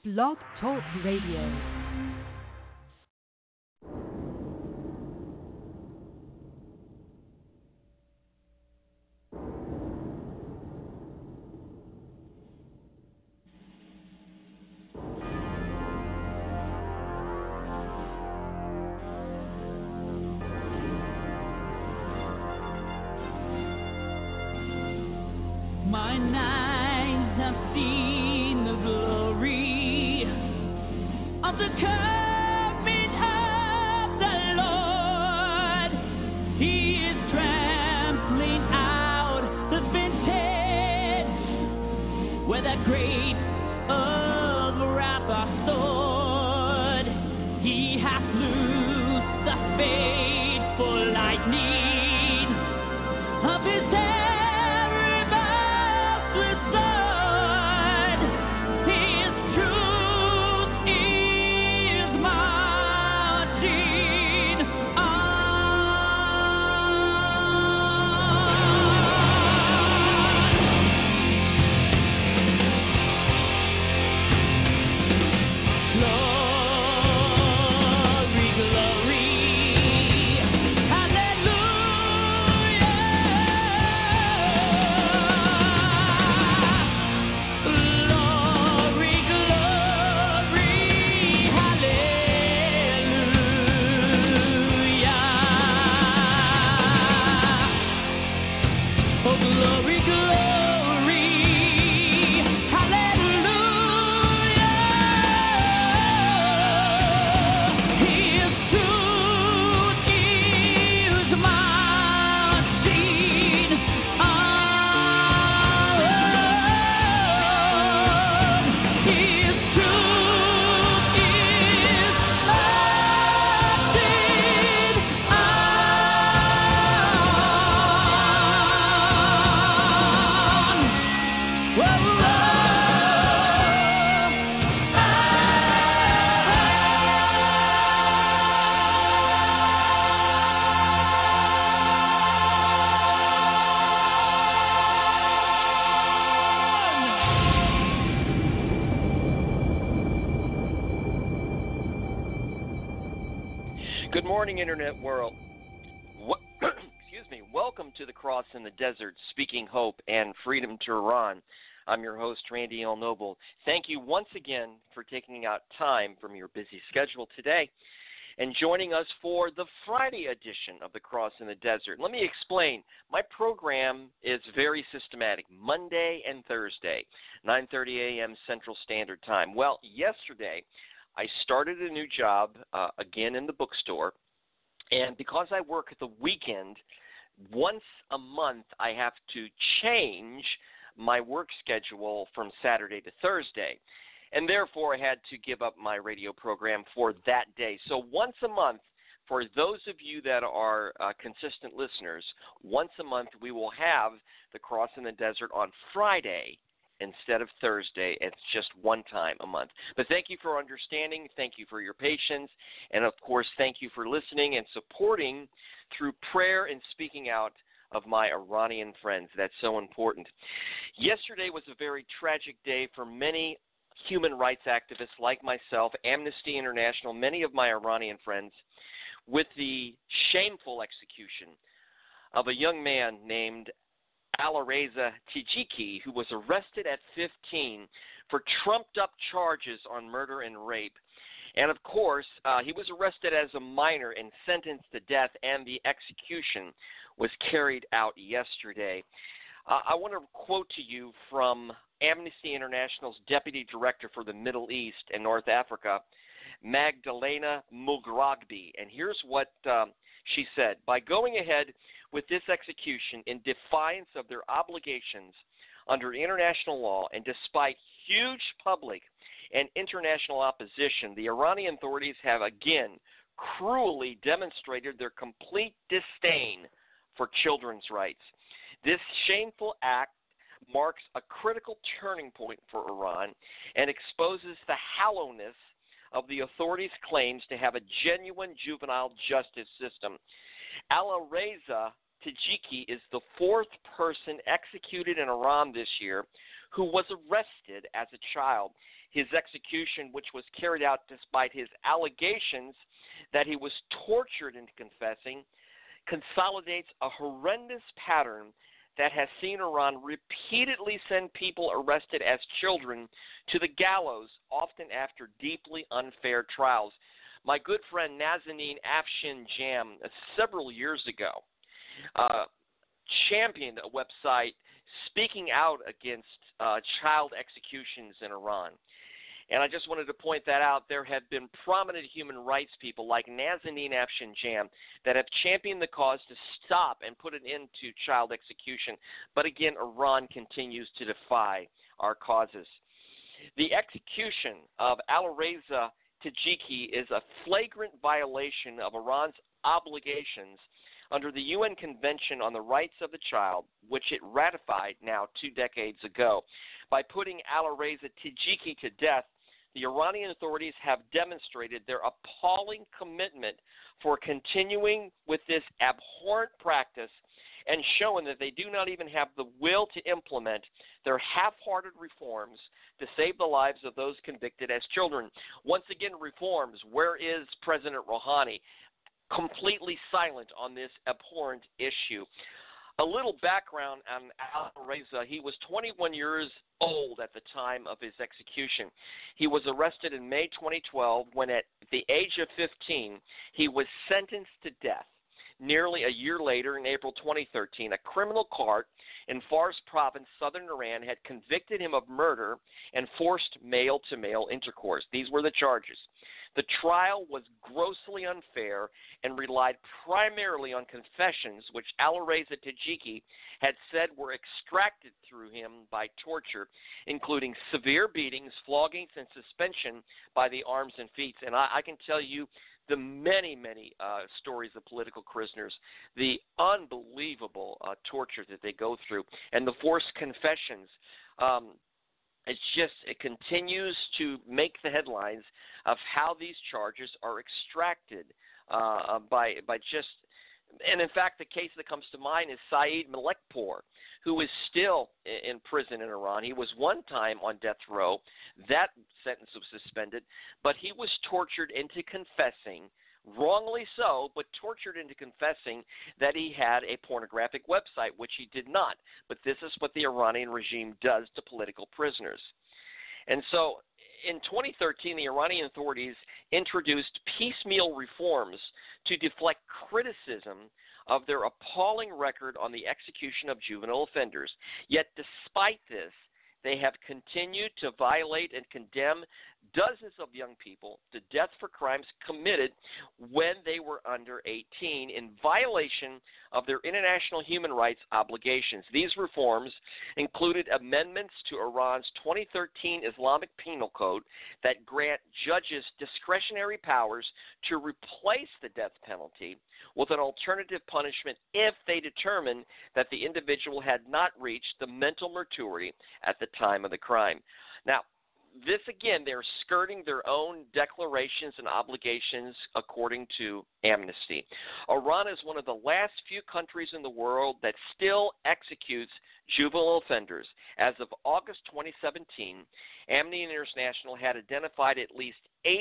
Blog Talk Radio. Good morning, Internet world. Excuse me. Welcome to the Cross in the Desert, speaking hope and freedom to Iran. I'm your host, Randy L. Noble. Thank you once again for taking out time from your busy schedule today and joining us for the Friday edition of the Cross in the Desert. Let me explain. My program is very systematic, Monday and Thursday, 9:30 a.m. Central Standard Time. Well, yesterday I started a new job, again in the bookstore, and because I work at the weekend, once a month I have to change my work schedule from Saturday to Thursday, and therefore I had to give up my radio program for that day. So once a month, for those of you that are consistent listeners, once a month we will have the Cross in the Desert on Friday instead of Thursday. It's just one time a month. But thank you for understanding. Thank you for your patience. And, of course, thank you for listening and supporting through prayer and speaking out of my Iranian friends. That's so important. Yesterday was a very tragic day for many human rights activists like myself, Amnesty International, many of my Iranian friends, with the shameful execution of a young man named Alireza Tajiki, who was arrested at 15 for trumped-up charges on murder and rape. And, of course, he was arrested as a minor and sentenced to death, and the execution was carried out yesterday. I want to quote to you from Amnesty International's Deputy Director for the Middle East and North Africa, Magdalena Mugragbi. And here's what she said. By going ahead with this execution in defiance of their obligations under international law and despite huge public and international opposition, the Iranian authorities have again cruelly demonstrated their complete disdain for children's rights. This shameful act marks a critical turning point for Iran and exposes the hollowness of the authorities' claims to have a genuine juvenile justice system. Alireza Tajiki is the fourth person executed in Iran this year who was arrested as a child. His execution, which was carried out despite his allegations that he was tortured into confessing, consolidates a horrendous pattern that has seen Iran repeatedly send people arrested as children to the gallows, often after deeply unfair trials. My good friend Nazanin Afshinjam, several years ago, championed a website speaking out against child executions in Iran. And I just wanted to point that out. There have been prominent human rights people like Nazanin Afshinjam that have championed the cause to stop and put an end to child execution. But again, Iran continues to defy our causes. The execution of Alireza Tajiki is a flagrant violation of Iran's obligations under the UN Convention on the Rights of the Child, which it ratified now 2 decades ago. By putting Alireza Tajiki to death, the Iranian authorities have demonstrated their appalling commitment for continuing with this abhorrent practice and showing that they do not even have the will to implement their half-hearted reforms to save the lives of those convicted as children. Once again, reforms. Where is President Rouhani? Completely silent on this abhorrent issue. A little background on Alireza. He was 21 years old at the time of his execution. He was arrested in May 2012 when at the age of 15 he was sentenced to death. Nearly a year later, in April 2013, a criminal court in Fars province, southern Iran, had convicted him of murder and forced male-to-male intercourse. These were the charges. The trial was grossly unfair and relied primarily on confessions which Alireza Tajiki had said were extracted through him by torture, including severe beatings, floggings, and suspension by the arms and feet. And I can tell you the many, many stories of political prisoners, the unbelievable torture that they go through, and the forced confessions. It continues to make the headlines of how these charges are extracted by just, and in fact, the case that comes to mind is Saeed Malekpour, who is still in prison in Iran. He was one time on death row. That sentence was suspended, but he was tortured into confessing, wrongly so, but tortured into confessing that he had a pornographic website, which he did not. But this is what the Iranian regime does to political prisoners. And so in 2013, the Iranian authorities introduced piecemeal reforms to deflect criticism of their appalling record on the execution of juvenile offenders. Yet despite this, they have continued to violate and condemn dozens of young people to death for crimes committed when they were under 18 in violation of their international human rights obligations. These reforms included amendments to Iran's 2013 Islamic Penal Code that grant judges discretionary powers to replace the death penalty with an alternative punishment if they determine that the individual had not reached the mental maturity at the time of the crime. Now, this, again, they're skirting their own declarations and obligations according to Amnesty. Iran is one of the last few countries in the world that still executes juvenile offenders. As of August 2017, Amnesty International had identified at least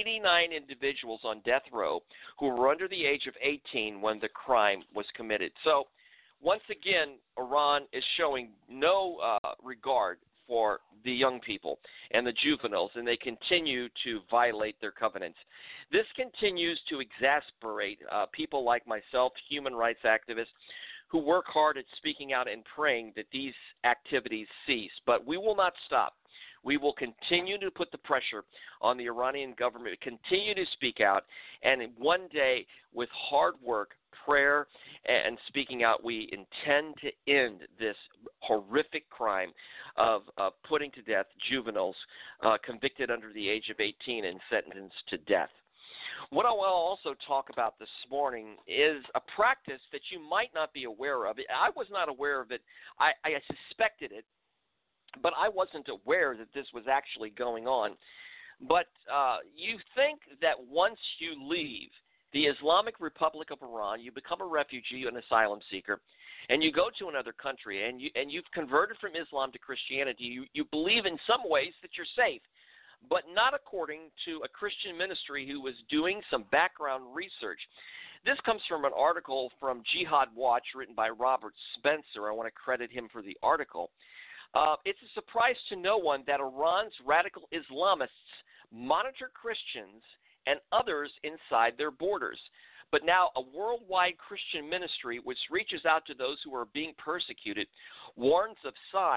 89 individuals on death row who were under the age of 18 when the crime was committed. So, once again, Iran is showing no regard for the young people and the juveniles, and they continue to violate their covenants. This continues to exasperate people like myself, human rights activists, who work hard at speaking out and praying that these activities cease. But we will not stop. We will continue to put the pressure on the Iranian government, continue to speak out, and one day, with hard work, prayer, and speaking out, we intend to end this horrific crime of putting to death juveniles convicted under the age of 18 and sentenced to death. What I will also talk about this morning is a practice that you might not be aware of. I was not aware of it. I suspected it, but I wasn't aware that this was actually going on. But you think that once you leave the Islamic Republic of Iran, you become a refugee, an asylum seeker, and you go to another country and you've converted from Islam to Christianity, you believe in some ways that you're safe, but not according to a Christian ministry who was doing some background research. This comes from an article from Jihad Watch written by Robert Spencer. I want to credit him for the article. It's a surprise to no one that Iran's radical Islamists monitor Christians and others inside their borders. But now a worldwide Christian ministry which reaches out to those who are being persecuted warns of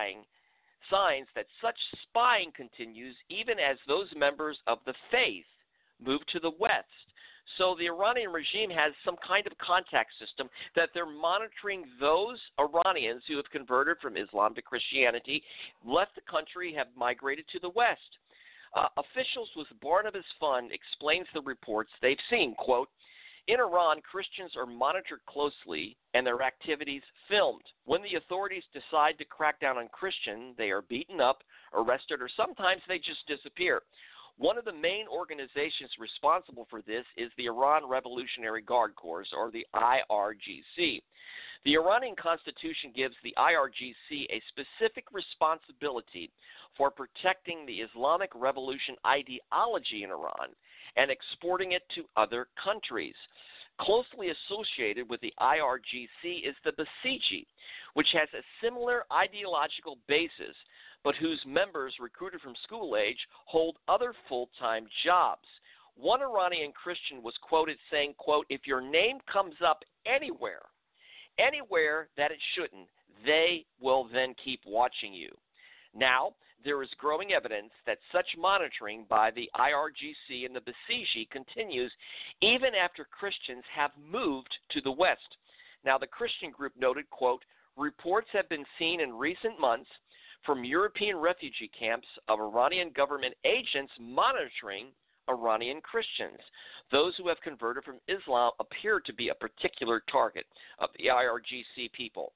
signs that such spying continues even as those members of the faith move to the West. So the Iranian regime has some kind of contact system that they're monitoring those Iranians who have converted from Islam to Christianity, left the country, have migrated to the West. Officials with Barnabas Fund explains the reports they've seen, quote, in Iran, Christians are monitored closely and their activities filmed. When the authorities decide to crack down on Christians, they are beaten up, arrested, or sometimes they just disappear. One of the main organizations responsible for this is the Iran Revolutionary Guard Corps, or the IRGC. The Iranian constitution gives the IRGC a specific responsibility for protecting the Islamic Revolution ideology in Iran and exporting it to other countries. Closely associated with the IRGC is the Basiji, which has a similar ideological basis, but whose members, recruited from school age, hold other full-time jobs. One Iranian Christian was quoted saying, quote, if your name comes up anywhere that it shouldn't, they will then keep watching you. Now, there is growing evidence that such monitoring by the IRGC and the Basiji continues even after Christians have moved to the West. Now, the Christian group noted, quote, reports have been seen in recent months from European refugee camps of Iranian government agents monitoring Iranian Christians. Those who have converted from Islam appear to be a particular target of the IRGC people.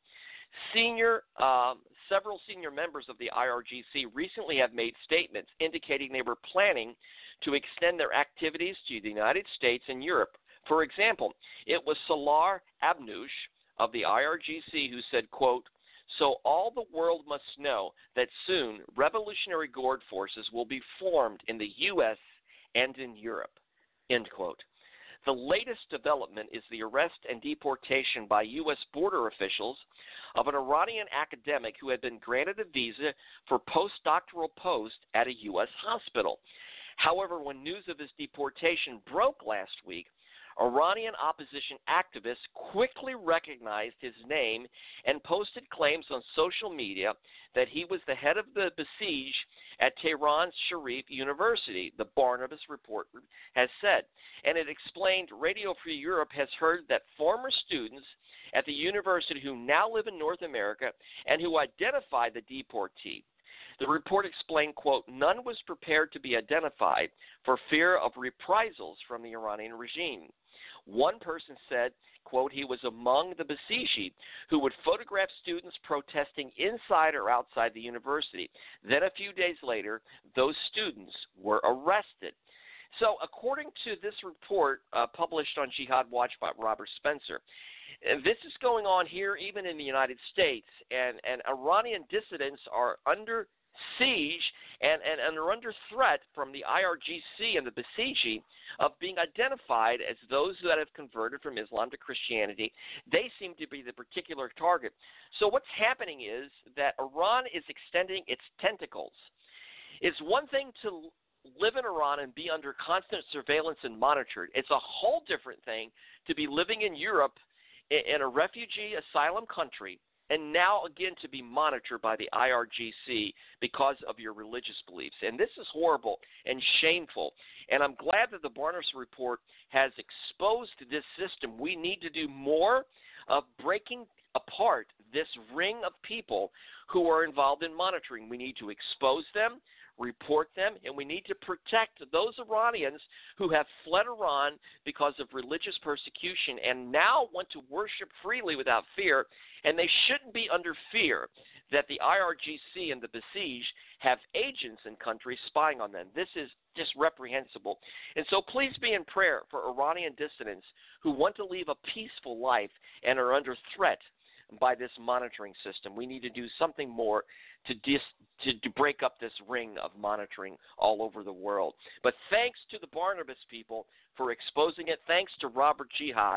Several senior members of the IRGC recently have made statements indicating they were planning to extend their activities to the United States and Europe. For example, it was Salar Abnoush of the IRGC who said, quote, so all the world must know that soon Revolutionary Guard forces will be formed in the U.S. and in Europe, end quote. The latest development is the arrest and deportation by U.S. border officials of an Iranian academic who had been granted a visa for postdoctoral post at a U.S. hospital. However, when news of his deportation broke last week, Iranian opposition activists quickly recognized his name and posted claims on social media that he was the head of the Basij at Tehran's Sharif University, the Barnabas report has said. And it explained Radio Free Europe has heard that former students at the university who now live in North America and who identify the deportee. The report explained, quote, none was prepared to be identified for fear of reprisals from the Iranian regime. One person said, quote, he was among the Basiji who would photograph students protesting inside or outside the university. Then a few days later, those students were arrested. So according to this report published on Jihad Watch by Robert Spencer, this is going on here even in the United States, and Iranian dissidents are under siege and are under threat from the IRGC and the Basiji of being identified as those that have converted from Islam to Christianity. They seem to be the particular target. So what's happening is that Iran is extending its tentacles. It's one thing to live in Iran and be under constant surveillance and monitored. It's a whole different thing to be living in Europe in a refugee asylum country and now again to be monitored by the IRGC because of your religious beliefs. And this is horrible and shameful. And I'm glad that the Barnabas report has exposed this system. We need to do more of breaking apart this ring of people who are involved in monitoring. We need to expose them, report them, and we need to protect those Iranians who have fled Iran because of religious persecution and now want to worship freely without fear, and they shouldn't be under fear that the IRGC and the Basij have agents in countries spying on them. This is just reprehensible. And so please be in prayer for Iranian dissidents who want to live a peaceful life and are under threat by this monitoring system. We need to do something more to break up this ring of monitoring all over the world. But thanks to the Barnabas people for exposing it. Thanks to Robert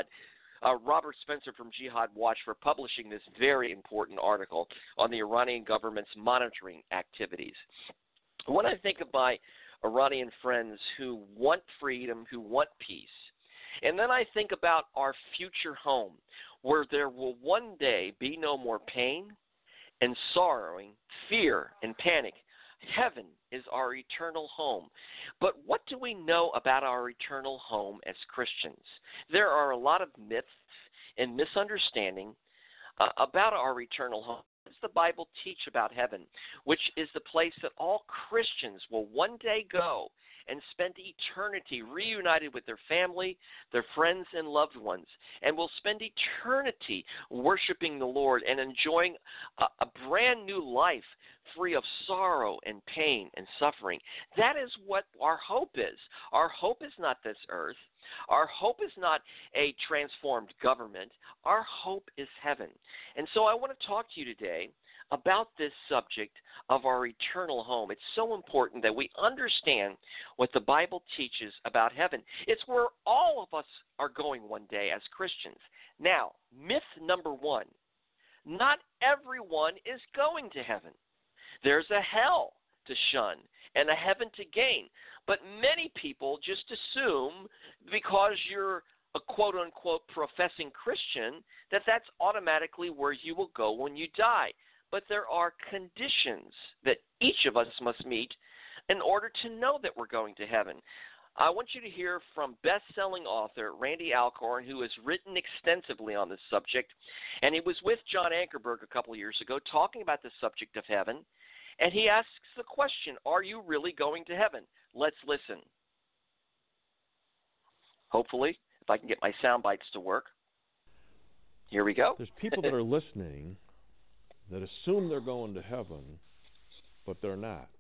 Spencer from Jihad Watch for publishing this very important article on the Iranian government's monitoring activities. When I think of my Iranian friends who want freedom, who want peace, and then I think about our future home, where there will one day be no more pain and sorrowing, fear and panic. Heaven is our eternal home. But what do we know about our eternal home as Christians? There are a lot of myths and misunderstanding about our eternal home. What does the Bible teach about heaven, which is the place that all Christians will one day go and spend eternity reunited with their family, their friends, and loved ones, and will spend eternity worshiping the Lord and enjoying a brand new life free of sorrow and pain and suffering. That is what our hope is. Our hope is not this earth. Our hope is not a transformed government. Our hope is heaven. And so I want to talk to you today about this subject of our eternal home. It's so important that we understand what the Bible teaches about heaven. It's where all of us are going one day as Christians. Now, myth number one, not everyone is going to heaven. There's a hell to shun and a heaven to gain. But many people just assume because you're a quote-unquote professing Christian that that's automatically where you will go when you die. But there are conditions that each of us must meet in order to know that we're going to heaven. I want you to hear from best-selling author Randy Alcorn, who has written extensively on this subject, and he was with John Ankerberg a couple of years ago talking about the subject of heaven, and he asks the question, are you really going to heaven? Let's listen. Hopefully, if I can get my sound bites to work. Here we go. There's people that are listening that assume they're going to heaven, but they're not.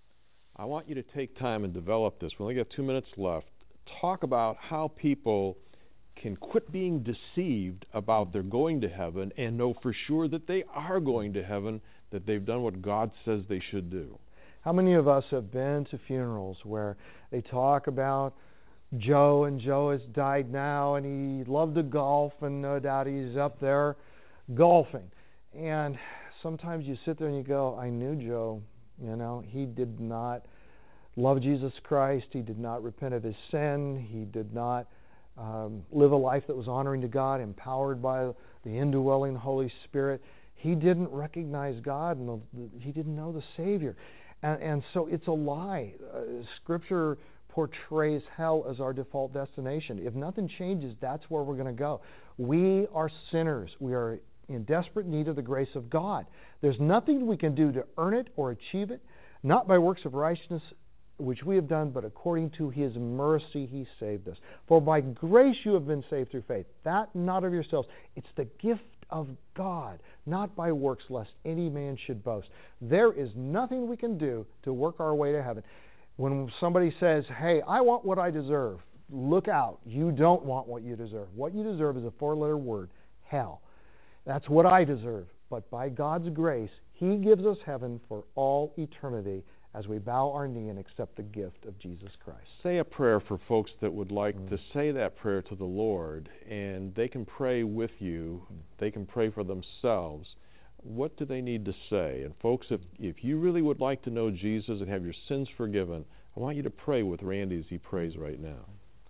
I want you to take time and develop this. We only got 2 minutes left. Talk about how people can quit being deceived about they're going to heaven and know for sure that they are going to heaven, that they've done what God says they should do. How many of us have been to funerals where they talk about Joe, and Joe has died now, and he loved to golf, and no doubt he's up there golfing. And sometimes you sit there and you go, I knew Joe. You know, he did not love Jesus Christ. He did not repent of his sin. He did not live a life that was honoring to God, empowered by the indwelling Holy Spirit. He didn't recognize God, and he didn't know the Savior. And so it's a lie. Scripture portrays hell as our default destination. If nothing changes, that's where we're going to go. We are sinners. We are in desperate need of the grace of God. There's nothing we can do to earn it or achieve it, not by works of righteousness which we have done, but according to His mercy He saved us. For by grace you have been saved through faith, that not of yourselves. It's the gift of God, not by works, lest any man should boast. There is nothing we can do to work our way to heaven. When somebody says, hey, I want what I deserve, look out. You don't want what you deserve. What you deserve is a 4-letter word, hell. That's what I deserve. But by God's grace, He gives us heaven for all eternity as we bow our knee and accept the gift of Jesus Christ. Say a prayer for folks that would like to say that prayer to the Lord, and they can pray with you. They can pray for themselves. What do they need to say? And folks, if you really would like to know Jesus and have your sins forgiven, I want you to pray with Randy as he prays right now.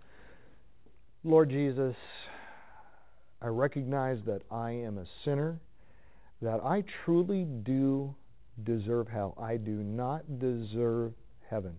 Lord Jesus, I recognize that I am a sinner, that I truly do deserve hell. I do not deserve heaven.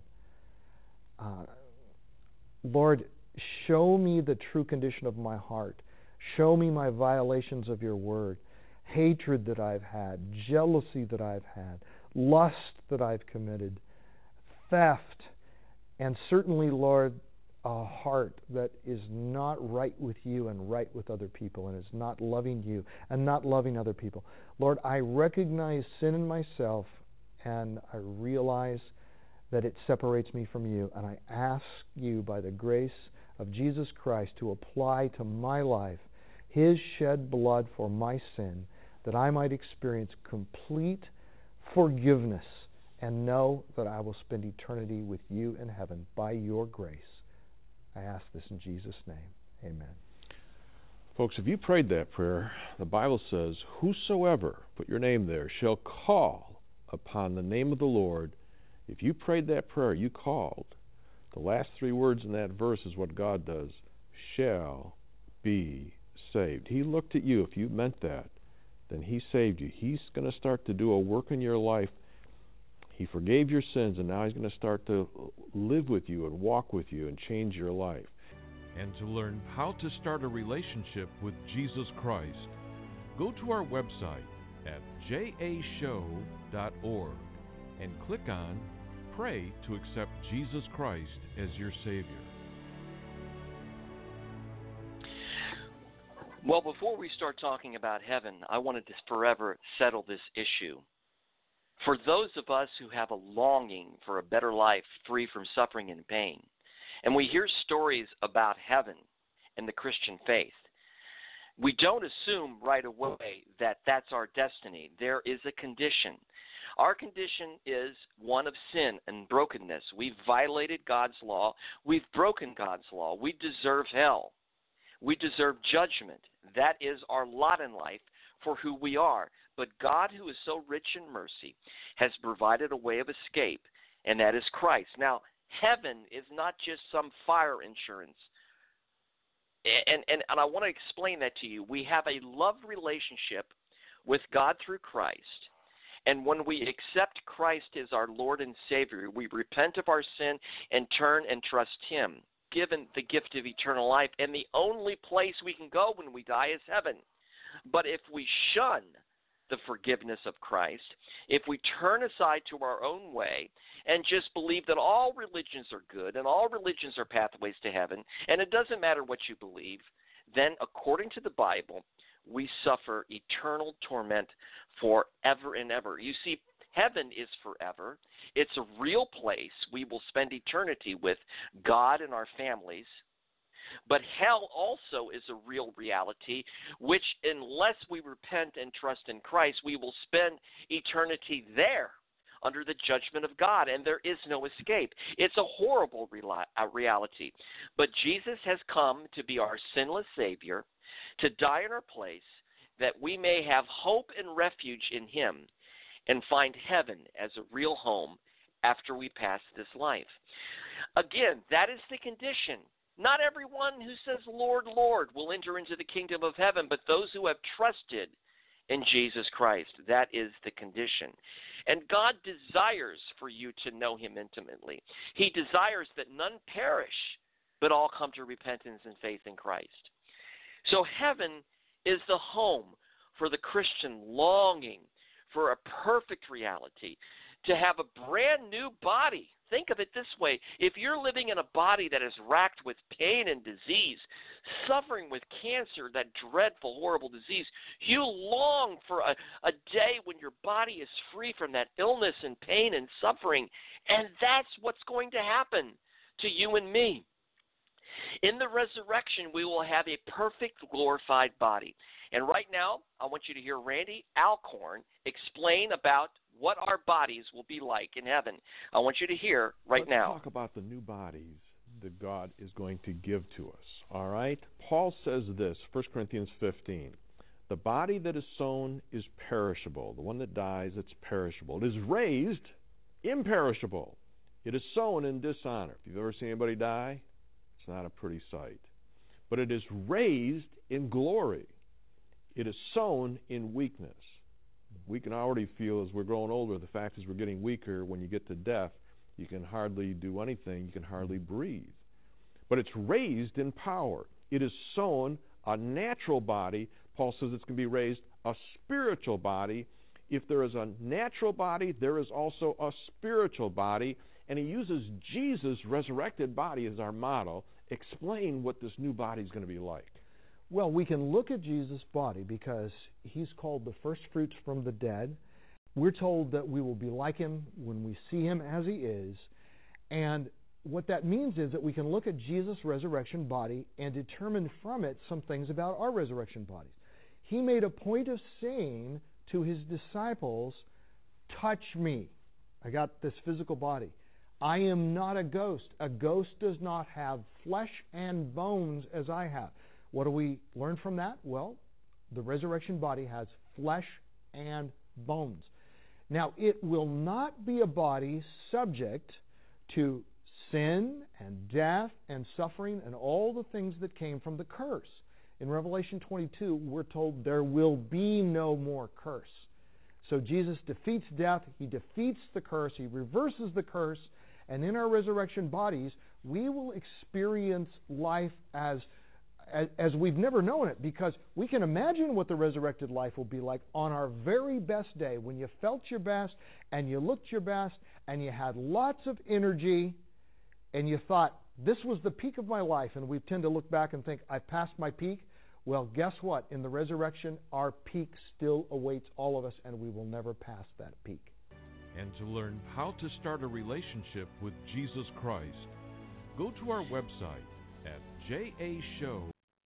Lord, show me the true condition of my heart. Show me my violations of your word, hatred that I've had, jealousy that I've had, lust that I've committed, theft, and certainly, Lord, a heart that is not right with you and right with other people and is not loving you and not loving other people. Lord, I recognize sin in myself, and I realize that it separates me from you, and I ask you by the grace of Jesus Christ to apply to my life His shed blood for my sin, that I might experience complete forgiveness and know that I will spend eternity with you in heaven by your grace. I ask this in Jesus' name. Amen. Folks, if you prayed that prayer, the Bible says, whosoever, put your name there, shall call upon the name of the Lord. If you prayed that prayer, you called. The last three words in that verse is what God does. Shall be saved. He looked at you. If you meant that, then He saved you. He's going to start to do a work in your life. He forgave your sins, and now He's going to start to live with you and walk with you and change your life. And to learn how to start a relationship with Jesus Christ, go to our website at jashow.org and click on Pray to accept Jesus Christ as your Savior. Well, before we start talking about heaven, I wanted to forever settle this issue. For those of us who have a longing for a better life free from suffering and pain, and we hear stories about heaven and the Christian faith, we don't assume right away that that's our destiny. There is a condition. Our condition is one of sin and brokenness. We've violated God's law. We've broken God's law. We deserve hell. We deserve judgment. That is our lot in life for who we are. But God, who is so rich in mercy, has provided a way of escape, and that is Christ. Now, heaven is not just some fire insurance. And I want to explain that to you. We have a love relationship with God through Christ. And when we accept Christ as our Lord and Savior, we repent of our sin and turn and trust Him, given the gift of eternal life. And the only place we can go when we die is heaven. But if we shun the forgiveness of Christ, if we turn aside to our own way and just believe that all religions are good and all religions are pathways to heaven, and it doesn't matter what you believe, then according to the Bible, we suffer eternal torment forever and ever. You see, heaven is forever. It's a real place. We will spend eternity with God and our families. But hell also is a real reality, which unless we repent and trust in Christ, we will spend eternity there under the judgment of God, and there is no escape. It's a horrible reality. But Jesus has come to be our sinless Savior, to die in our place, that we may have hope and refuge in Him and find heaven as a real home after we pass this life. Again, that is the condition. Not everyone who says, Lord, Lord, will enter into the kingdom of heaven, but those who have trusted in Jesus Christ. That is the condition. And God desires for you to know Him intimately. He desires that none perish, but all come to repentance and faith in Christ. So heaven is the home for the Christian longing for a perfect reality, to have a brand new body. Think of it this way. If you're living in a body that is racked with pain and disease, suffering with cancer, that dreadful, horrible disease, you long for a day when your body is free from that illness and pain and suffering. And that's what's going to happen to you and me. In the resurrection, we will have a perfect, glorified body. And right now, I want you to hear Randy Alcorn explain about what our bodies will be like in heaven. I want you to hear right now. Let's talk about the new bodies that God is going to give to us. All right? Paul says this, 1 Corinthians 15. The body that is sown is perishable. The one that dies, it's perishable. It is raised imperishable. It is sown in dishonor. If you've ever seen anybody die, it's not a pretty sight. But it is raised in glory. It is sown in weakness. We can already feel as we're growing older, the fact is we're getting weaker. When you get to death, you can hardly do anything. You can hardly breathe. But it's raised in power. It is sown a natural body. Paul says it's going to be raised a spiritual body. If there is a natural body, there is also a spiritual body. And he uses Jesus' resurrected body as our model. Explain what this new body is going to be like. Well, we can look at Jesus' body because He's called the first fruits from the dead. We're told that we will be like Him when we see Him as He is. And what that means is that we can look at Jesus' resurrection body and determine from it some things about our resurrection bodies. He made a point of saying to His disciples, touch me. I got this physical body. I am not a ghost. A ghost does not have flesh and bones as I have. What do we learn from that? Well, the resurrection body has flesh and bones. Now, it will not be a body subject to sin and death and suffering and all the things that came from the curse. In Revelation 22, we're told there will be no more curse. So Jesus defeats death, He defeats the curse, He reverses the curse, and in our resurrection bodies, we will experience life as we've never known it, because we can imagine what the resurrected life will be like on our very best day, when you felt your best and you looked your best and you had lots of energy and you thought, this was the peak of my life, and we tend to look back and think, I passed my peak. Well, guess what? In the resurrection, our peak still awaits all of us, and we will never pass that peak. And to learn how to start a relationship with Jesus Christ, go to our website at JAShow.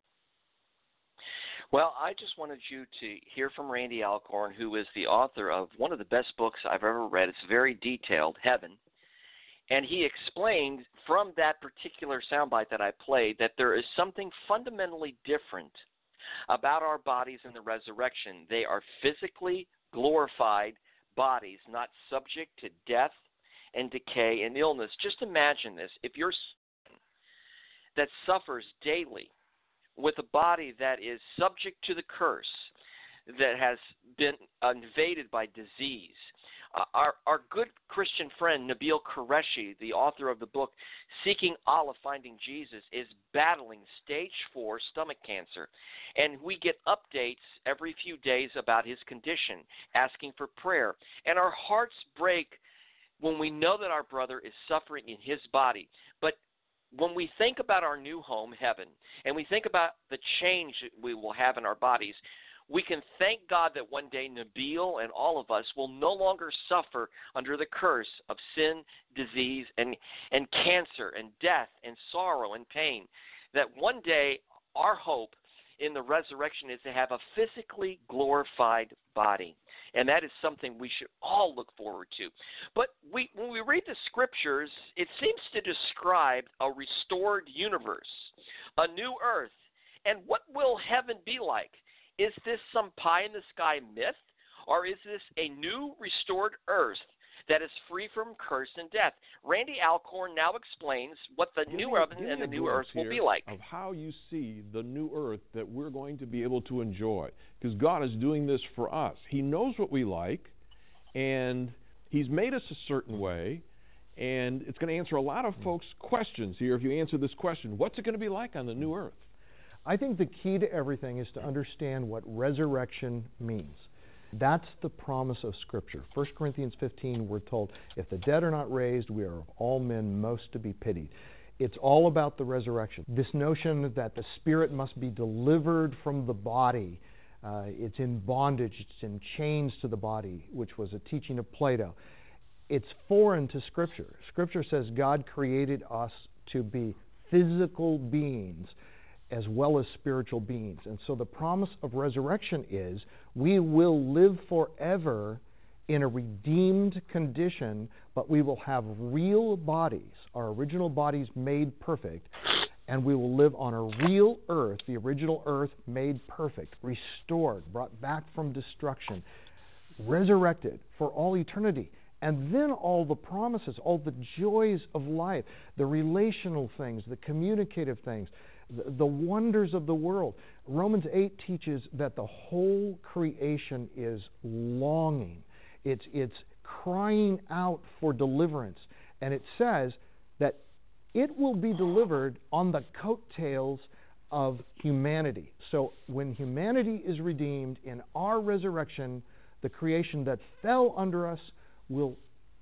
Well, I just wanted you to hear from Randy Alcorn, who is the author of one of the best books I've ever read. It's very detailed, Heaven. And he explained from that particular soundbite that I played that there is something fundamentally different about our bodies in the resurrection. They are physically glorified bodies, not subject to death and decay and illness. Just imagine this. If you're someone that suffers daily with a body that is subject to the curse, that has been invaded by disease, our good Christian friend Nabil Qureshi, the author of the book Seeking Allah, Finding Jesus, is battling stage 4 stomach cancer. And we get updates every few days about his condition, asking for prayer. And our hearts break when we know that our brother is suffering in his body. But when we think about our new home, heaven, and we think about the change that we will have in our bodies, we can thank God that one day Nabil and all of us will no longer suffer under the curse of sin, disease, and cancer, and death, and sorrow, and pain. That one day our hope in the resurrection is to have a physically glorified body. And that is something we should all look forward to. But when we read the scriptures, it seems to describe a restored universe, a new earth. And what will heaven be like? Is this some pie-in-the-sky myth, or is this a new restored earth that is free from curse and death? Randy Alcorn now explains what the new heaven and the new earth will be like. Of how you see the new earth that we're going to be able to enjoy. Because God is doing this for us. He knows what we like, and He's made us a certain way, and it's going to answer a lot of folks' questions here if you answer this question. What's it going to be like on the new earth? I think the key to everything is to understand what resurrection means. That's the promise of Scripture. 1 Corinthians 15, we're told, if the dead are not raised, we are of all men most to be pitied. It's all about the resurrection. This notion that the spirit must be delivered from the body. It's in bondage, it's in chains to the body, which was a teaching of Plato. It's foreign to Scripture. Scripture says God created us to be physical beings as well as spiritual beings. And so the promise of resurrection is we will live forever in a redeemed condition, but we will have real bodies, our original bodies made perfect, and we will live on a real earth, the original earth made perfect, restored, brought back from destruction, resurrected for all eternity. And then all the promises, all the joys of life, the relational things, the communicative things, the wonders of the world. Romans 8 teaches that the whole creation is longing. It's crying out for deliverance. And it says that it will be delivered on the coattails of humanity. So when humanity is redeemed in our resurrection, the creation that fell under us will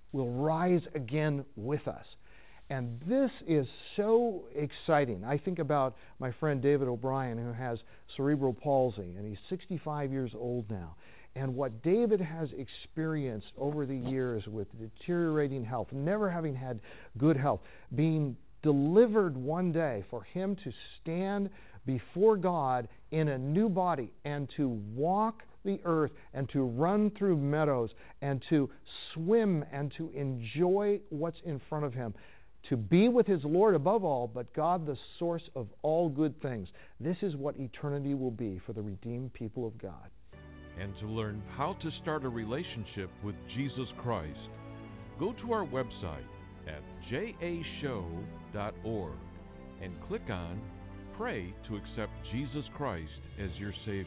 rise again with us. And this is so exciting. I think about my friend David O'Brien, who has cerebral palsy, and he's 65 years old now. And what David has experienced over the years with deteriorating health, never having had good health, being delivered one day for him to stand before God in a new body and to walk the earth and to run through meadows and to swim and to enjoy what's in front of him, to be with his Lord above all, but God the source of all good things. This is what eternity will be for the redeemed people of God. And to learn how to start a relationship with Jesus Christ, go to our website at jashow.org and click on Pray to accept Jesus Christ as your Savior.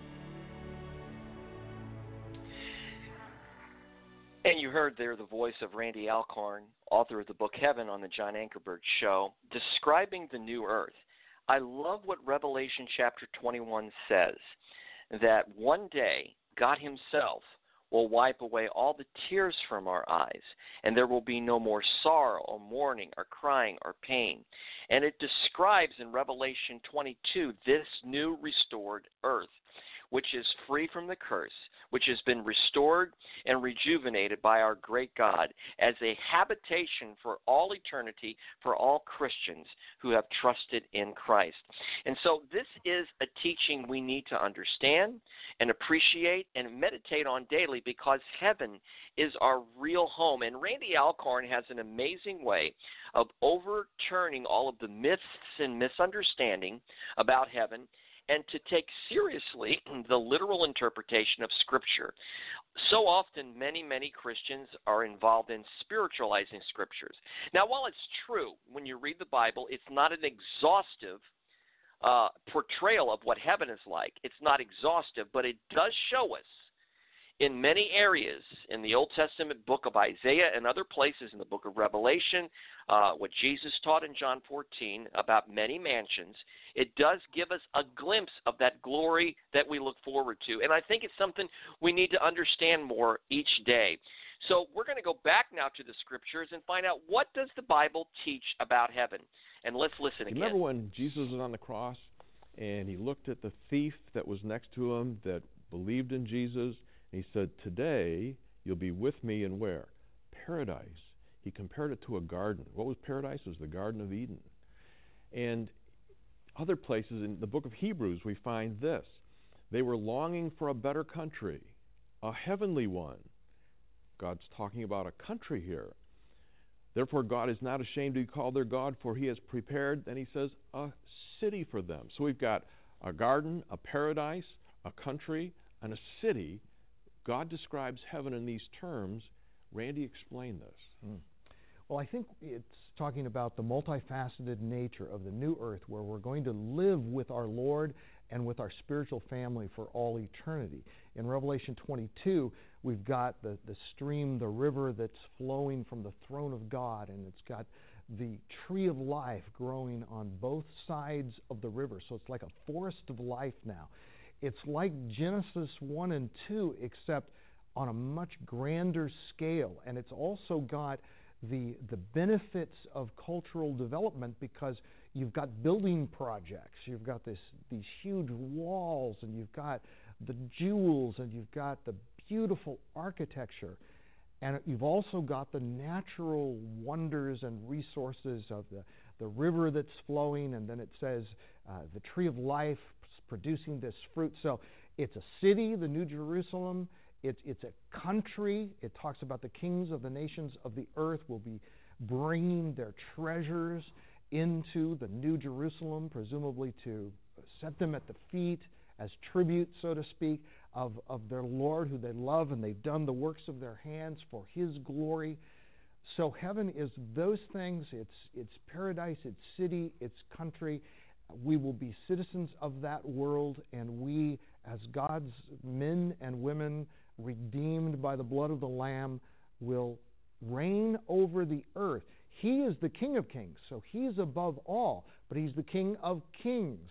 And you heard there the voice of Randy Alcorn, author of the book Heaven on the John Ankerberg Show, describing the new earth. I love what Revelation chapter 21 says, that one day God himself will wipe away all the tears from our eyes, and there will be no more sorrow or mourning or crying or pain. And it describes in Revelation 22 this new restored earth, which is free from the curse, which has been restored and rejuvenated by our great God as a habitation for all eternity for all Christians who have trusted in Christ. And so this is a teaching we need to understand and appreciate and meditate on daily, because heaven is our real home. And Randy Alcorn has an amazing way of overturning all of the myths and misunderstanding about heaven, and to take seriously the literal interpretation of Scripture. So often, many Christians are involved in spiritualizing Scriptures. Now, while it's true, when you read the Bible, it's not an exhaustive portrayal of what heaven is like. It's not exhaustive, but it does show us in many areas in the Old Testament book of Isaiah and other places in the book of Revelation, what Jesus taught in John 14 about many mansions, it does give us a glimpse of that glory that we look forward to. And I think it's something we need to understand more each day. So we're going to go back now to the Scriptures and find out, what does the Bible teach about heaven? And let's listen again. Remember when Jesus was on the cross and he looked at the thief that was next to him that believed in Jesus? He said, today you'll be with me in where? Paradise. He compared it to a garden. What was paradise? It was the Garden of Eden. And other places in the book of Hebrews we find this. They were longing for a better country, a heavenly one. God's talking about a country here. Therefore God is not ashamed to be called their God, for he has prepared, then he says, a city for them. So we've got a garden, a paradise, a country, and a city. God describes heaven in these terms. Randy, explain this. Well, I think it's talking about the multifaceted nature of the new earth, where we're going to live with our Lord and with our spiritual family for all eternity. In Revelation 22, we've got the stream, the river that's flowing from the throne of God, and it's got the tree of life growing on both sides of the river. So it's like a forest of life now. It's like Genesis 1 and 2, except on a much grander scale. And it's also got the benefits of cultural development, because you've got building projects. You've got these huge walls, and you've got the jewels, and you've got the beautiful architecture. And you've also got the natural wonders and resources of the river that's flowing, and then it says the tree of life producing this fruit. So it's a city, the New Jerusalem. It's a country. It talks about the kings of the nations of the earth will be bringing their treasures into the New Jerusalem, presumably to set them at the feet as tribute, so to speak, of their Lord who they love, and they've done the works of their hands for his glory. So heaven is those things. It's paradise, it's city, it's country. We will be citizens of that world, and we, as God's men and women redeemed by the blood of the Lamb, will reign over the earth. He is the King of Kings, so he's above all, but he's the King of Kings.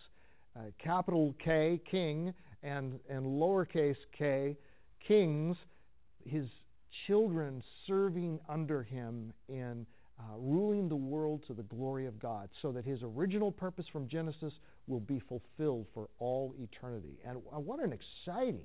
Capital K, King, and lowercase k, kings, his children serving under him in ruling the world to the glory of God, so that his original purpose from Genesis will be fulfilled for all eternity. And what an exciting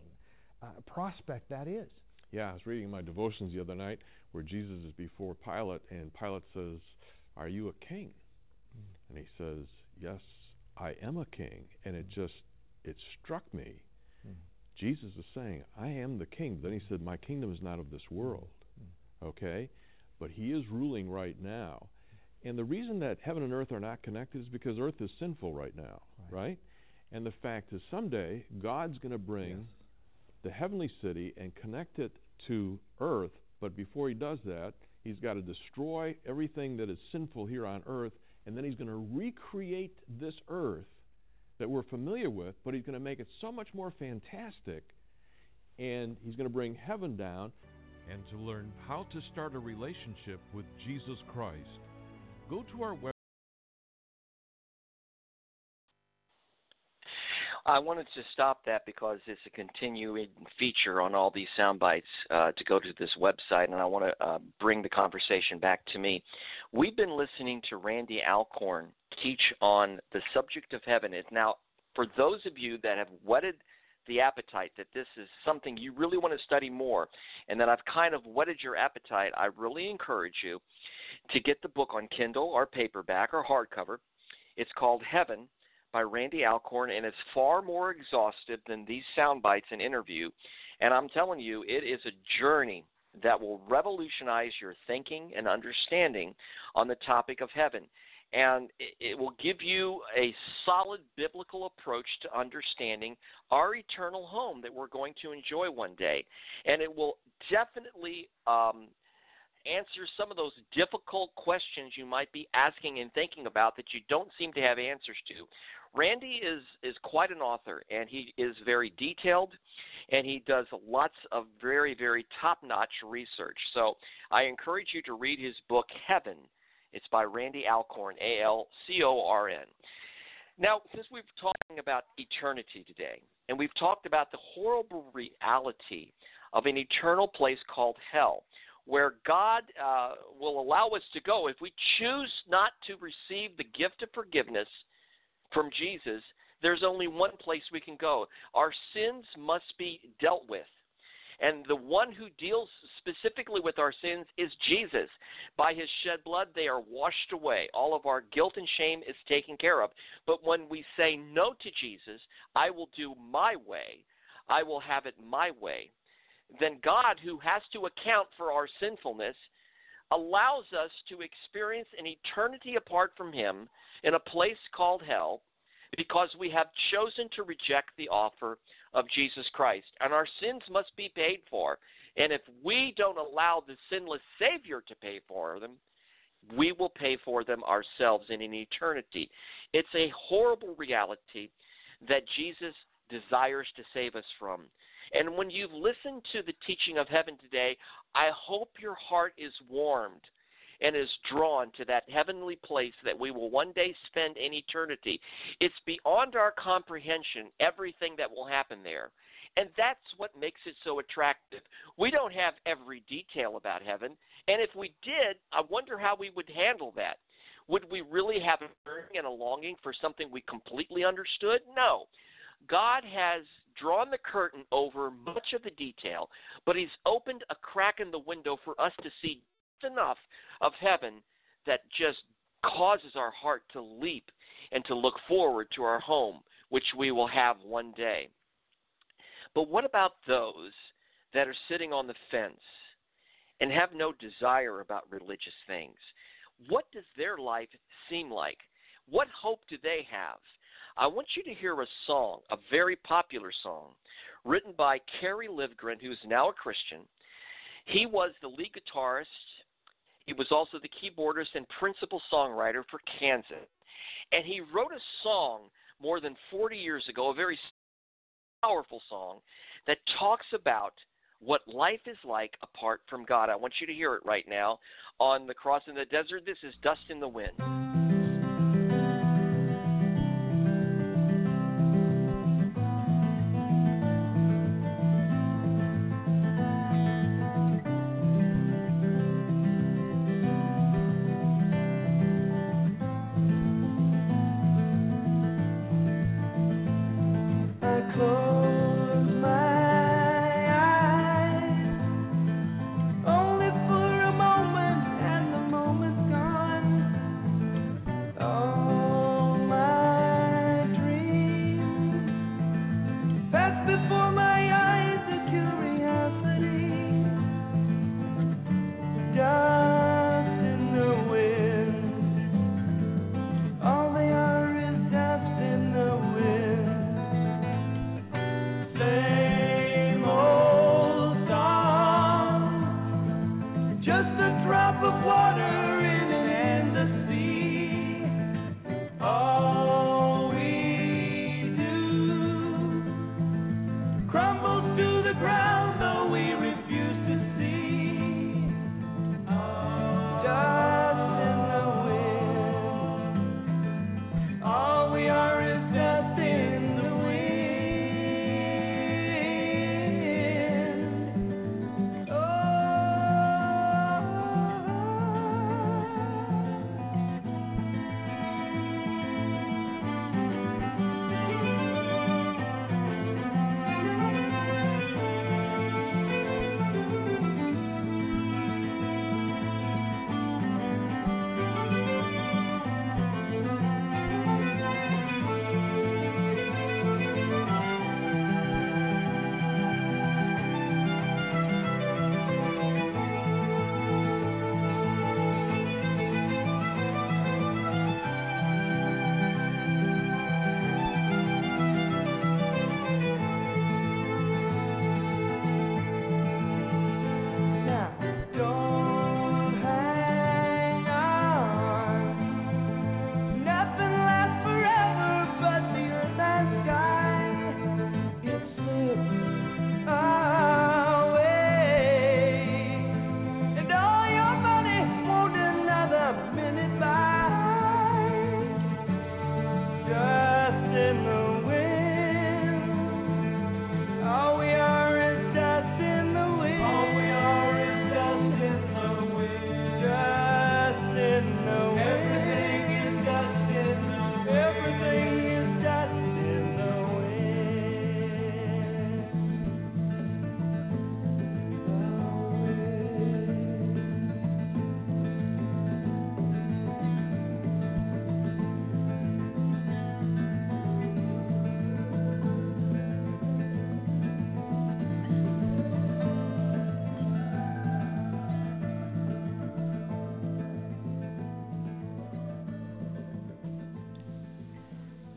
prospect that is. Yeah, I was reading my devotions the other night where Jesus is before Pilate, and Pilate says, "Are you a king?" And he says, "Yes, I am a king, and it struck me. Mm. Jesus is saying, I am the king. Then he said, my kingdom is not of this world. Okay? But he is ruling right now. And the reason that heaven and earth are not connected is because earth is sinful right now, right? And the fact is someday God's going to bring the heavenly city and connect it to earth, but before he does that, he's got to destroy everything that is sinful here on earth, and then he's going to recreate this earth that we're familiar with, but he's going to make it so much more fantastic, and he's going to bring heaven down. And to learn how to start a relationship with Jesus Christ, go to our website. I wanted to stop that because it's a continuing feature on all these sound bites to go to this website, and I want to bring the conversation back to me. We've been listening to Randy Alcorn teach on the subject of heaven. Now, for those of you that have whetted the appetite that this is something you really want to study more, and that I've kind of whetted your appetite, I really encourage you to get the book on Kindle or paperback or hardcover. It's called Heaven by Randy Alcorn, and it's far more exhaustive than these sound bites and interview. And I'm telling you, it is a journey that will revolutionize your thinking and understanding on the topic of heaven. And it will give you a solid biblical approach to understanding our eternal home that we're going to enjoy one day. And it will definitely answer some of those difficult questions you might be asking and thinking about that you don't seem to have answers to. Randy is quite an author, and he is very detailed, and he does lots of very, very top-notch research. So I encourage you to read his book, Heaven. It's by Randy Alcorn, Alcorn. Now, since we've talking about eternity today, and we've talked about the horrible reality of an eternal place called hell, where God will allow us to go if we choose not to receive the gift of forgiveness from Jesus, there's only one place we can go. Our sins must be dealt with. And the one who deals specifically with our sins is Jesus. By his shed blood, they are washed away. All of our guilt and shame is taken care of. But when we say no to Jesus, I will do my way, I will have it my way, then God, who has to account for our sinfulness, allows us to experience an eternity apart from him in a place called hell because we have chosen to reject the offer of Jesus Christ. And our sins must be paid for. And if we don't allow the sinless Savior to pay for them, we will pay for them ourselves in an eternity. It's a horrible reality that Jesus desires to save us from. And when you've listened to the teaching of heaven today, I hope your heart is warmed and is drawn to that heavenly place that we will one day spend in eternity. It's beyond our comprehension, everything that will happen there. And that's what makes it so attractive. We don't have every detail about heaven, and if we did, I wonder how we would handle that. Would we really have a yearning and a longing for something we completely understood? No. God has drawn the curtain over much of the detail, but he's opened a crack in the window for us to see enough of heaven that just causes our heart to leap and to look forward to our home, which we will have one day. But what about those that are sitting on the fence and have no desire about religious things? What does their life seem like? What hope do they have? I want you to hear a song, a very popular song, written by Kerry Livgren, who is now a Christian. He was the lead guitarist. He was also the keyboardist and principal songwriter for Kansas. And he wrote a song more than 40 years ago, a very powerful song, that talks about what life is like apart from God. I want you to hear it right now on The Cross in the Desert. This is Dust in the Wind.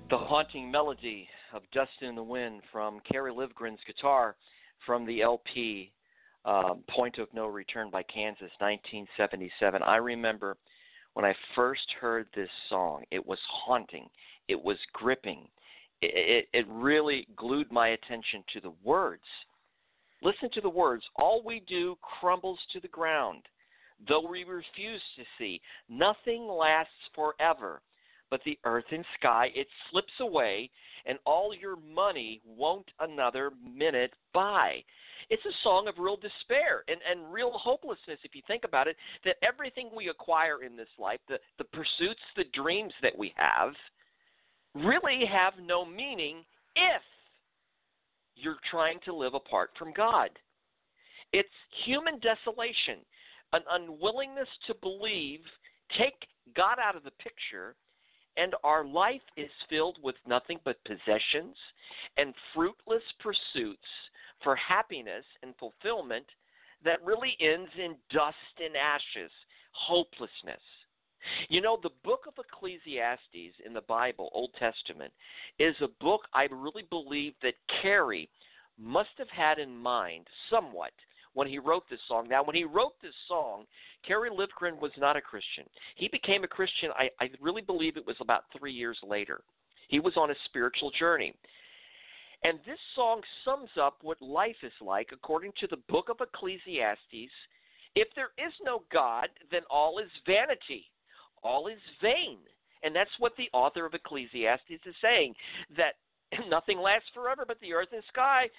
The haunting melody of Dust in the Wind from Kerry Livgren's guitar from the LP Point of No Return by Kansas, 1977. I remember when I first heard this song, it was haunting. It was gripping. It really glued my attention to the words. Listen to the words. All we do crumbles to the ground, though we refuse to see. Nothing lasts forever. But the earth and sky, it slips away, and all your money won't another minute buy. It's a song of real despair and real hopelessness, if you think about it, that everything we acquire in this life, the pursuits, the dreams that we have, really have no meaning if you're trying to live apart from God. It's human desolation, an unwillingness to believe, take God out of the picture, and our life is filled with nothing but possessions and fruitless pursuits for happiness and fulfillment that really ends in dust and ashes, hopelessness. You know, the book of Ecclesiastes in the Bible, Old Testament, is a book I really believe that Kerry must have had in mind somewhat when he wrote this song. Now, when he wrote this song, Kerry Livgren was not a Christian. He became a Christian, I really believe it was about 3 years later. He was on a spiritual journey. And this song sums up what life is like according to the book of Ecclesiastes. If there is no God, then all is vanity. All is vain. And that's what the author of Ecclesiastes is saying, that nothing lasts forever but the earth and sky.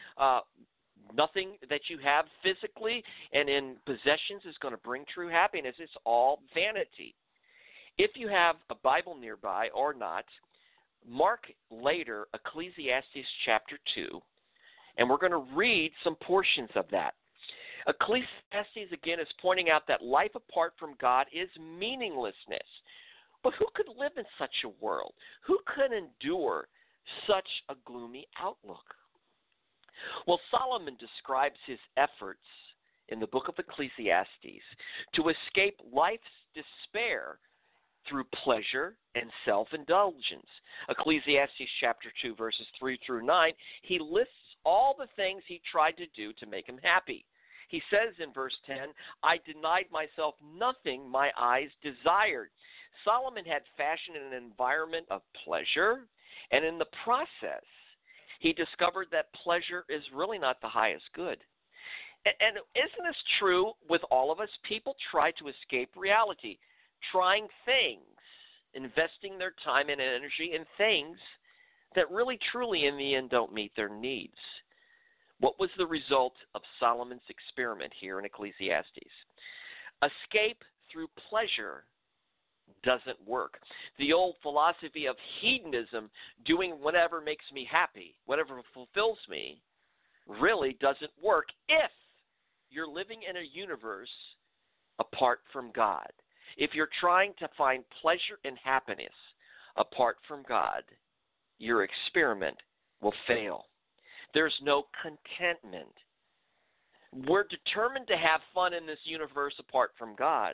Nothing that you have physically and in possessions is going to bring true happiness. It's all vanity. If you have a Bible nearby or not, mark later Ecclesiastes chapter 2, and we're going to read some portions of that. Ecclesiastes, again, is pointing out that life apart from God is meaninglessness. But who could live in such a world? Who could endure such a gloomy outlook? Well, Solomon describes his efforts in the book of Ecclesiastes to escape life's despair through pleasure and self-indulgence. Ecclesiastes chapter 2, verses 3 through 9, he lists all the things he tried to do to make him happy. He says in verse 10, I denied myself nothing my eyes desired. Solomon had fashioned an environment of pleasure, and in the process, he discovered that pleasure is really not the highest good. And isn't this true with all of us? People try to escape reality, trying things, investing their time and energy in things that really, truly, in the end, don't meet their needs. What was the result of Solomon's experiment here in Ecclesiastes? Escape through pleasure doesn't work. The old philosophy of hedonism, doing whatever makes me happy, whatever fulfills me, really doesn't work if you're living in a universe apart from God. If you're trying to find pleasure and happiness apart from God, your experiment will fail. There's no contentment. We're determined to have fun in this universe apart from God,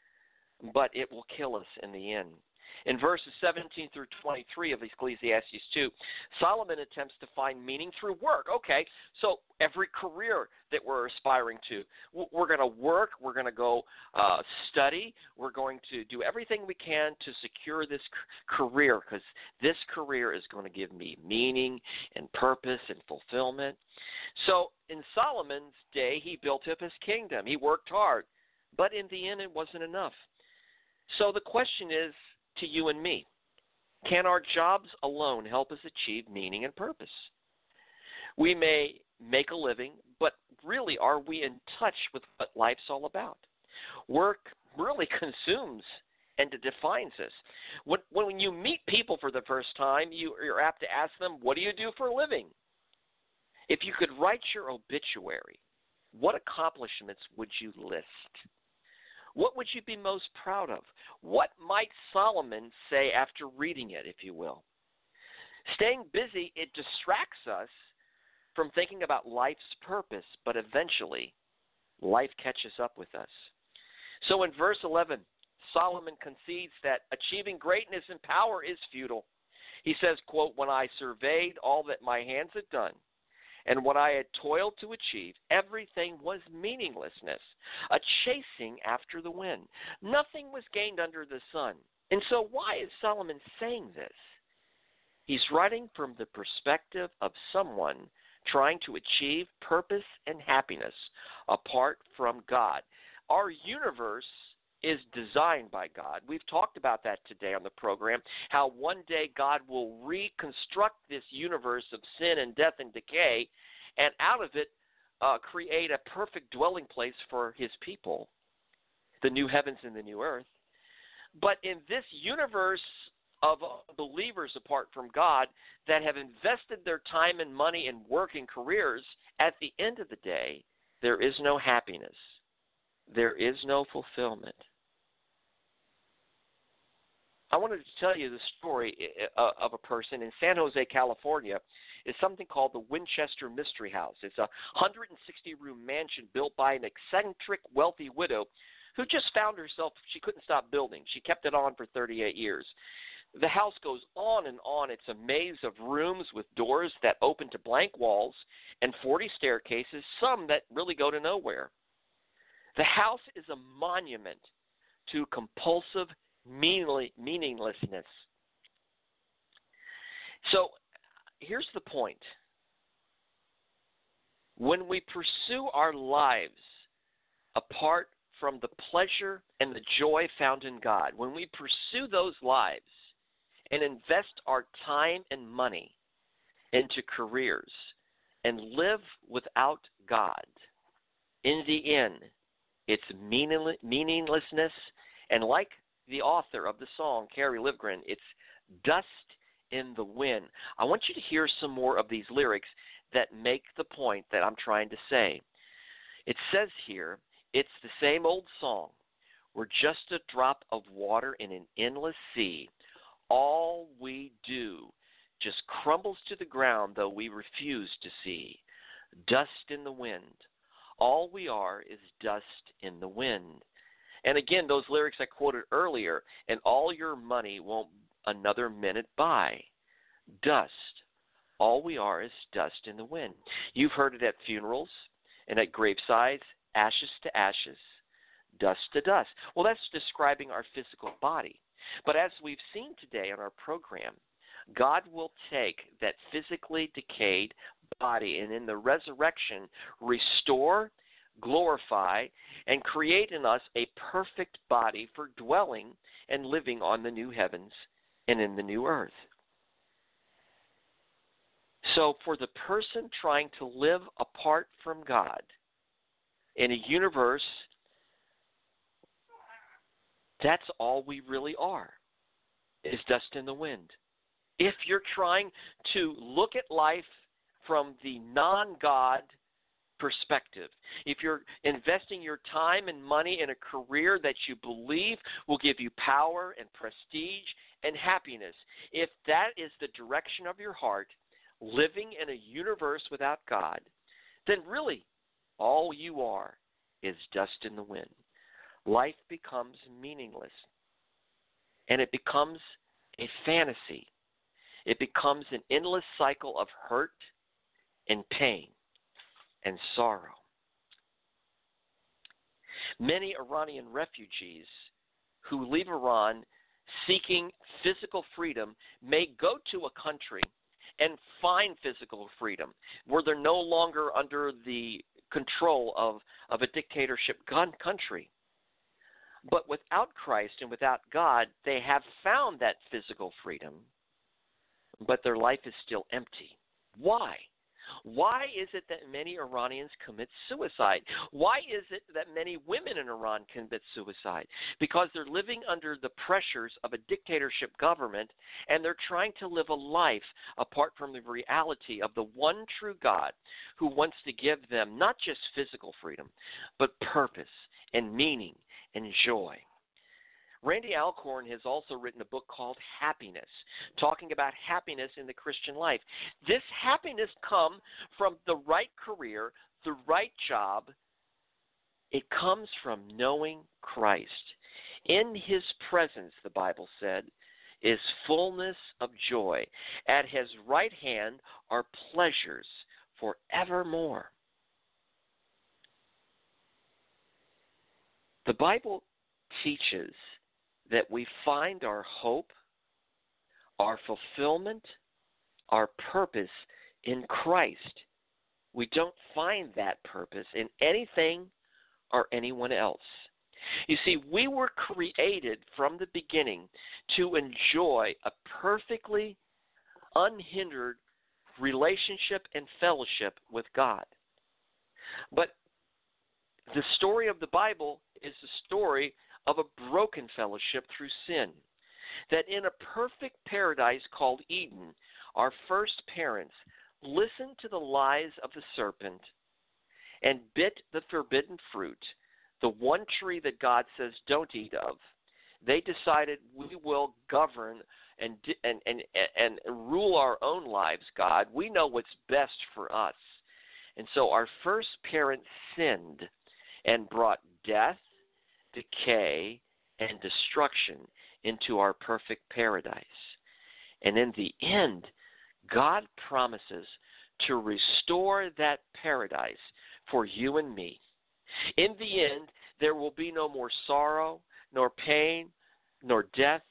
but it will kill us in the end. In verses 17 through 23 of Ecclesiastes 2, Solomon attempts to find meaning through work. Okay, so every career that we're aspiring to, we're going to work, we're going to go study, we're going to do everything we can to secure this career, because this career is going to give me meaning and purpose and fulfillment. So in Solomon's day, he built up his kingdom. He worked hard, but in the end, it wasn't enough. So the question is to you and me, can our jobs alone help us achieve meaning and purpose? We may make a living, but really, are we in touch with what life's all about? Work really consumes and it defines us. When you meet people for the first time, you're apt to ask them, what do you do for a living? If you could write your obituary, what accomplishments would you list? What would you be most proud of? What might Solomon say after reading it, if you will? Staying busy, it distracts us from thinking about life's purpose, but eventually life catches up with us. So in verse 11, Solomon concedes that achieving greatness and power is futile. He says, quote, when I surveyed all that my hands had done and what I had toiled to achieve, everything was meaninglessness, a chasing after the wind. Nothing was gained under the sun. And so why is Solomon saying this? He's writing from the perspective of someone trying to achieve purpose and happiness apart from God. Our universe is designed by God. We've talked about that today on the program, how one day God will reconstruct this universe of sin and death and decay, and out of it create a perfect dwelling place for his people, the new heavens and the new earth. But in this universe of believers apart from God that have invested their time and money and work and careers, at the end of the day, there is no happiness. There is no fulfillment. I wanted to tell you the story of a person in San Jose, California. It's something called the Winchester Mystery House. It's a 160-room mansion built by an eccentric, wealthy widow who just found herself, she couldn't stop building. She kept it on for 38 years. The house goes on and on. It's a maze of rooms with doors that open to blank walls and 40 staircases, some that really go to nowhere. The house is a monument to compulsive meaninglessness. So here's the point. When we pursue our lives apart from the pleasure and the joy found in God, when we pursue those lives and invest our time and money into careers and live without God, in the end, it's meaninglessness, and like the author of the song, Carrie Livgren, it's dust in the wind. I want you to hear some more of these lyrics that make the point that I'm trying to say. It says here, it's the same old song. We're just a drop of water in an endless sea. All we do just crumbles to the ground, though we refuse to see. Dust in the wind. All we are is dust in the wind. And again, those lyrics I quoted earlier, and all your money won't another minute buy. Dust. All we are is dust in the wind. You've heard it at funerals and at gravesides, ashes to ashes, dust to dust. Well, that's describing our physical body. But as we've seen today on our program, God will take that physically decayed body and in the resurrection restore, glorify, and create in us a perfect body for dwelling and living on the new heavens and in the new earth. So for the person trying to live apart from God in a universe, that's all we really are, is dust in the wind. If you're trying to look at life from the non-God perspective, if you're investing your time and money in a career that you believe will give you power and prestige and happiness, if that is the direction of your heart, living in a universe without God, then really all you are is dust in the wind. Life becomes meaningless, and it becomes a fantasy. It becomes an endless cycle of hurt and pain and sorrow. Many Iranian refugees who leave Iran seeking physical freedom may go to a country and find physical freedom where they're no longer under the control of a dictatorship country. But without Christ and without God, they have found that physical freedom, but their life is still empty. Why? Why is it that many Iranians commit suicide? Why is it that many women in Iran commit suicide? Because they're living under the pressures of a dictatorship government, and they're trying to live a life apart from the reality of the one true God who wants to give them not just physical freedom, but purpose and meaning and joy. Randy Alcorn has also written a book called Happiness, talking about happiness in the Christian life. This happiness comes from the right career, the right job. It comes from knowing Christ. In his presence, the Bible said, is fullness of joy. At his right hand are pleasures forevermore. The Bible teaches that we find our hope, our fulfillment, our purpose in Christ. We don't find that purpose in anything or anyone else. You see, we were created from the beginning to enjoy a perfectly unhindered relationship and fellowship with God. But the story of the Bible is the story of a broken fellowship through sin. That in a perfect paradise called Eden, our first parents listened to the lies of the serpent and bit the forbidden fruit, the one tree that God says don't eat of. They decided, we will govern and rule our own lives, God. We know what's best for us. And so our first parents sinned and brought death, decay, and destruction into our perfect paradise. And in the end, God promises to restore that paradise for you and me. In the end, there will be no more sorrow, nor pain, nor death.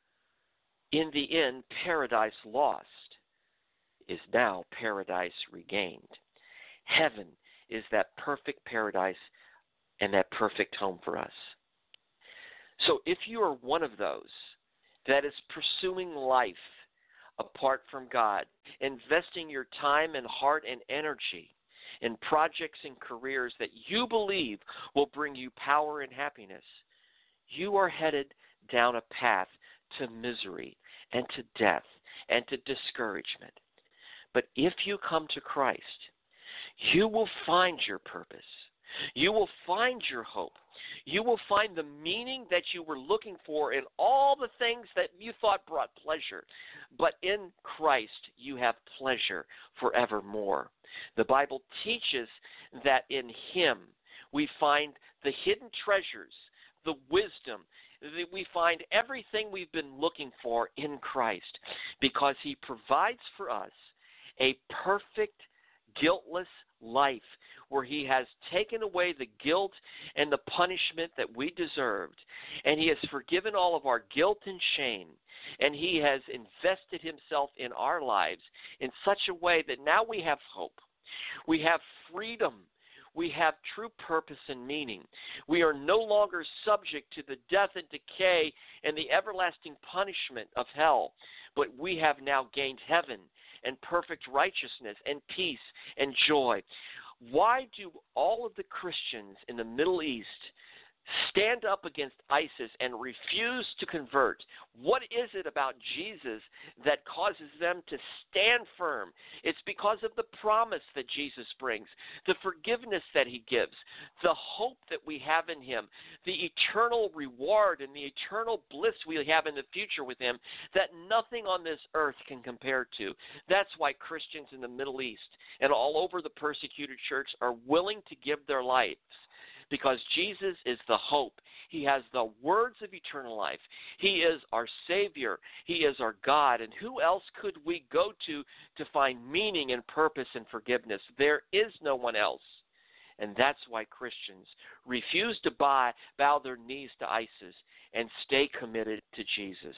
In the end, paradise lost is now paradise regained. Heaven is that perfect paradise and that perfect home for us. So if you are one of those that is pursuing life apart from God, investing your time and heart and energy in projects and careers that you believe will bring you power and happiness, you are headed down a path to misery and to death and to discouragement. But if you come to Christ, you will find your purpose. You will find your hope. You will find the meaning that you were looking for in all the things that you thought brought pleasure. But in Christ, you have pleasure forevermore. The Bible teaches that in Him we find the hidden treasures, the wisdom, that we find everything we've been looking for in Christ, because He provides for us a perfect, guiltless life where He has taken away the guilt and the punishment that we deserved, and He has forgiven all of our guilt and shame, and He has invested Himself in our lives in such a way that now we have hope. We have freedom. We have true purpose and meaning. We are no longer subject to the death and decay and the everlasting punishment of hell, but we have now gained heaven and perfect righteousness and peace and joy. Why do all of the Christians in the Middle East stand up against ISIS and refuse to convert? What is it about Jesus that causes them to stand firm? It's because of the promise that Jesus brings, the forgiveness that He gives, the hope that we have in Him, the eternal reward and the eternal bliss we have in the future with Him that nothing on this earth can compare to. That's why Christians in the Middle East and all over the persecuted church are willing to give their lives, because Jesus is the hope. He has the words of eternal life. He is our Savior. He is our God. And who else could we go to find meaning and purpose and forgiveness? There is no one else. And that's why Christians refuse to bow their knees to ISIS and stay committed to Jesus.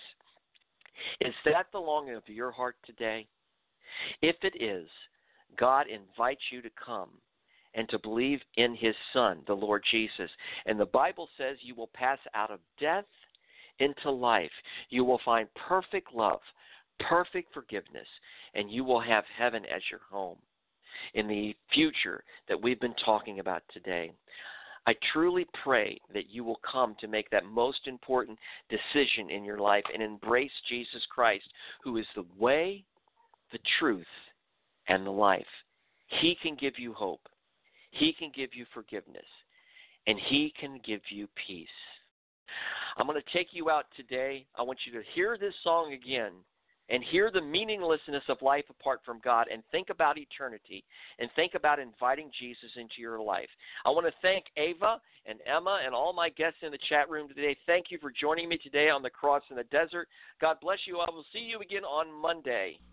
Is that the longing of your heart today? If it is, God invites you to come and to believe in His Son, the Lord Jesus. And the Bible says you will pass out of death into life. You will find perfect love, perfect forgiveness, and you will have heaven as your home in the future that we've been talking about today. I truly pray that you will come to make that most important decision in your life and embrace Jesus Christ, who is the way, the truth, and the life. He can give you hope. He can give you forgiveness, and He can give you peace. I'm going to take you out today. I want you to hear this song again and hear the meaninglessness of life apart from God and think about eternity and think about inviting Jesus into your life. I want to thank Ava and Emma and all my guests in the chat room today. Thank you for joining me today on the Cross in the Desert. God bless you. I will see you again on Monday.